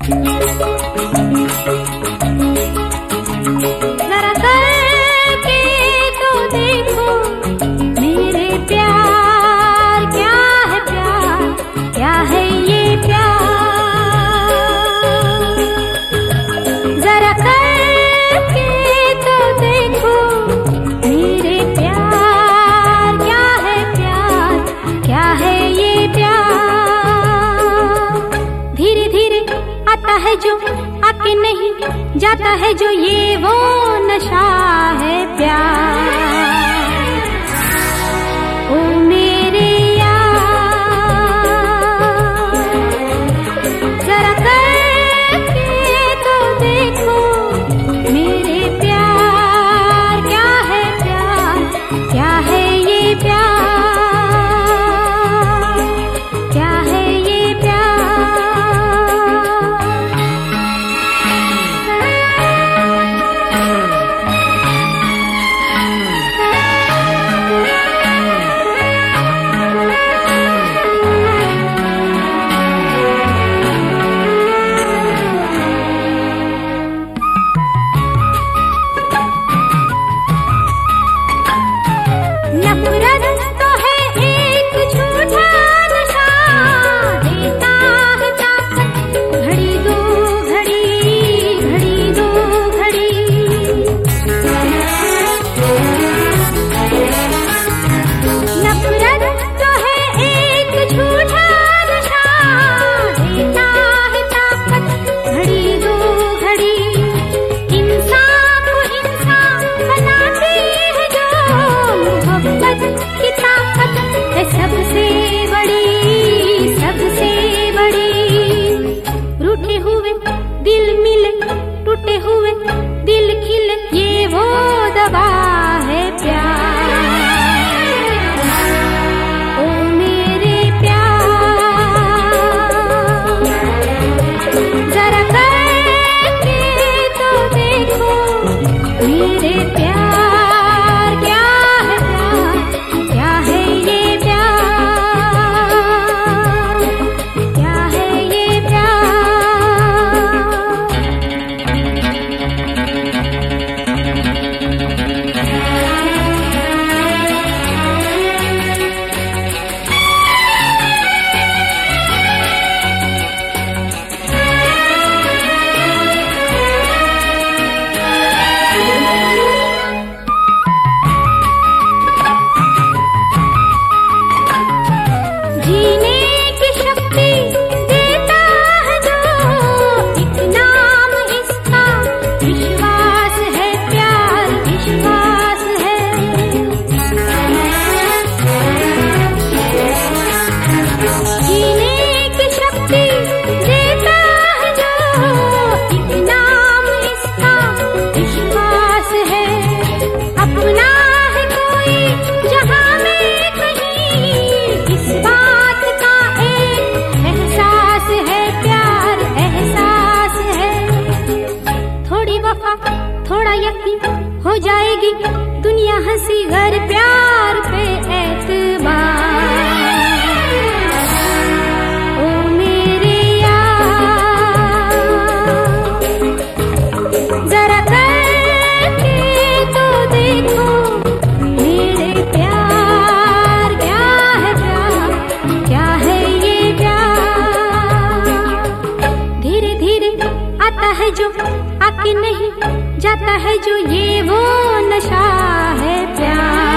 जरा करके तो देखो मेरे प्यार, क्या है प्यार, क्या है ये प्यार। जरा करके तो देखो मेरे प्यार, क्या है प्यार, क्या है ये प्यार। धीरे धीरे आता है जो आके नहीं जाता है जो, ये वो नशा है प्यार। ओ मेरे यार, जरा करके तो देखो मेरे प्यार, क्या है प्यार, क्या है ये प्यार, क्या है ये प्यार। नफरत तो है एक झूठा नशा, देता है ताकत घड़ी दो घड़ी, घड़ी दो घड़ी। नफरत तो है एक झूठा नशा, देता है ताकत घड़ी दो घड़ी। इंसान को इंसान बनाती है जो मोहब्बत की ताकत है सबसे बड़ी, सबसे बड़ी। रूठे हुए दिल मिले, टूटे हुए दिल खिले, ये वो दवा है प्यार। ओ मेरे प्यार, जरा करके तो देखो मेरे प्यार, क्या है प्यार, क्या है ये प्यार, क्या है ये प्यार। जीने की शक्ति देता है जो, एक नाम इसका विश्वास है प्यार, विश्वास है। जीने की शक्ति देता है जो, एक नाम इसका विश्वास है। अपना है कोई जहां में कहीं, इस बात का एक एहसास है प्यार, एहसास है। थोड़ी वफा थोड़ा यकीन हो जाएगी दुनिया हंसी घर प्यार पे एतबार। ओ मेरे यार, जरा करके तो देखो मेरे प्यार, क्या है प्यार, क्या है ये प्यार। धीरे धीरे आता है जो आके नहीं जाता है जो, ये वो नशा है प्यार।